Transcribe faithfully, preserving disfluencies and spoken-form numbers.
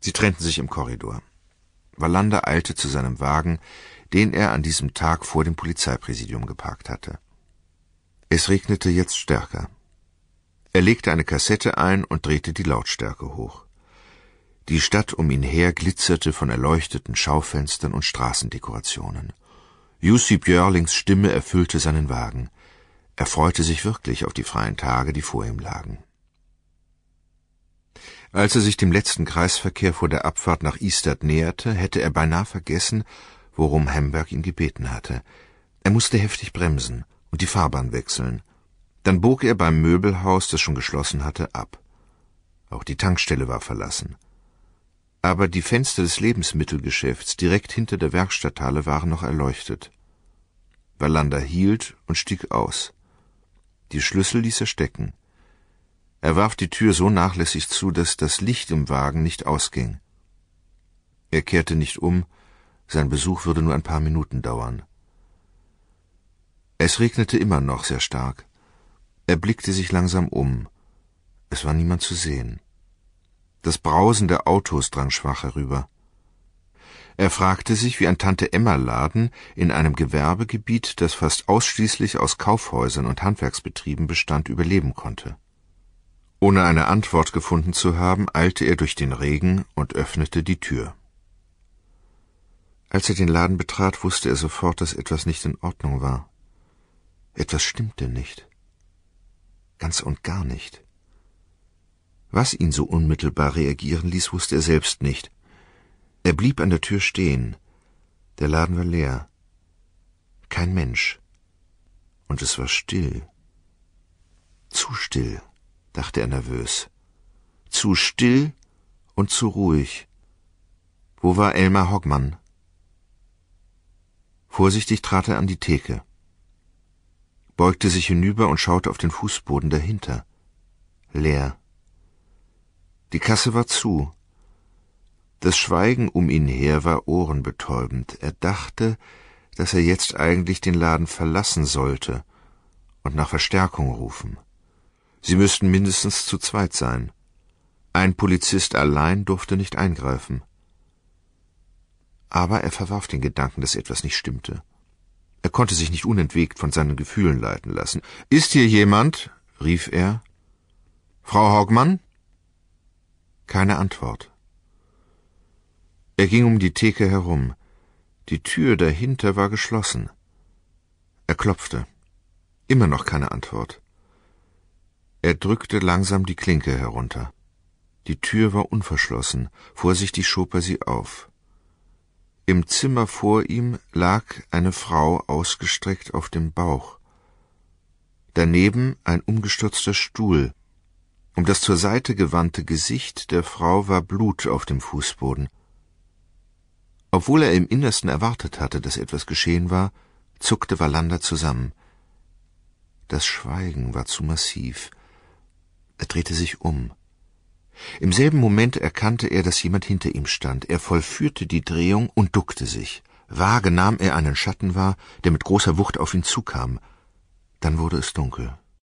Sie trennten sich im Korridor. Wallander eilte zu seinem Wagen, den er an diesem Tag vor dem Polizeipräsidium geparkt hatte. Es regnete jetzt stärker. Er legte eine Kassette ein und drehte die Lautstärke hoch. Die Stadt um ihn her glitzerte von erleuchteten Schaufenstern und Straßendekorationen. Jussi Björlings Stimme erfüllte seinen Wagen. Er freute sich wirklich auf die freien Tage, die vor ihm lagen. Als er sich dem letzten Kreisverkehr vor der Abfahrt nach Istad näherte, hätte er beinahe vergessen, worum Hamburg ihn gebeten hatte. Er musste heftig bremsen und die Fahrbahn wechseln. Dann bog er beim Möbelhaus, das schon geschlossen hatte, ab. Auch die Tankstelle war verlassen. Aber die Fenster des Lebensmittelgeschäfts direkt hinter der Werkstatthalle waren noch erleuchtet. Wallander hielt und stieg aus. Die Schlüssel ließ er stecken. Er warf die Tür so nachlässig zu, dass das Licht im Wagen nicht ausging. Er kehrte nicht um, sein Besuch würde nur ein paar Minuten dauern. Es regnete immer noch sehr stark. Er blickte sich langsam um. Es war niemand zu sehen. Das Brausen der Autos drang schwach herüber. Er fragte sich, wie ein Tante-Emma-Laden in einem Gewerbegebiet, das fast ausschließlich aus Kaufhäusern und Handwerksbetrieben bestand, überleben konnte. Ohne eine Antwort gefunden zu haben, eilte er durch den Regen und öffnete die Tür. Als er den Laden betrat, wusste er sofort, dass etwas nicht in Ordnung war. Etwas stimmte nicht. Ganz und gar nicht. Was ihn so unmittelbar reagieren ließ, wusste er selbst nicht. Er blieb an der Tür stehen. Der Laden war leer. Kein Mensch. Und es war still. Zu still, dachte er nervös. Zu still und zu ruhig. Wo war Elmar Hoggmann? Vorsichtig trat er an die Theke, beugte sich hinüber und schaute auf den Fußboden dahinter. Leer. Die Kasse war zu. Das Schweigen um ihn her war ohrenbetäubend. Er dachte, dass er jetzt eigentlich den Laden verlassen sollte und nach Verstärkung rufen. Sie müssten mindestens zu zweit sein. Ein Polizist allein durfte nicht eingreifen. Aber er verwarf den Gedanken, dass etwas nicht stimmte. Er konnte sich nicht unentwegt von seinen Gefühlen leiten lassen. »Ist hier jemand?« rief er. »Frau Hoggmann?« Keine Antwort. Er ging um die Theke herum. Die Tür dahinter war geschlossen. Er klopfte. Immer noch keine Antwort. Er drückte langsam die Klinke herunter. Die Tür war unverschlossen. Vorsichtig schob er sie auf. Im Zimmer vor ihm lag eine Frau ausgestreckt auf dem Bauch. Daneben ein umgestürzter Stuhl. Um das zur Seite gewandte Gesicht der Frau war Blut auf dem Fußboden. Obwohl er im Innersten erwartet hatte, dass etwas geschehen war, zuckte Wallander zusammen. Das Schweigen war zu massiv. Er drehte sich um. Im selben Moment erkannte er, dass jemand hinter ihm stand. Er vollführte die Drehung und duckte sich. Vage nahm er einen Schatten wahr, der mit großer Wucht auf ihn zukam. Dann wurde es dunkel.